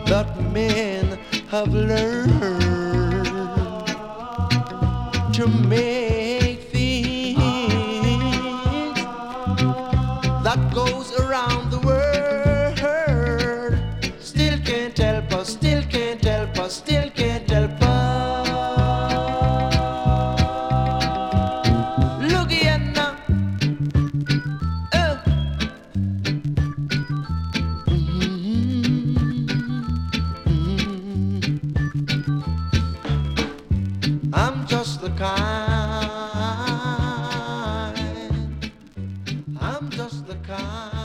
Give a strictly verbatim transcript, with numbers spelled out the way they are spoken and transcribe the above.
that men have learned to make things that goes around the world. Still can't help us, still can't help us, still can't help us. Look here now. Uh. I'm just the kind, I'm just the kind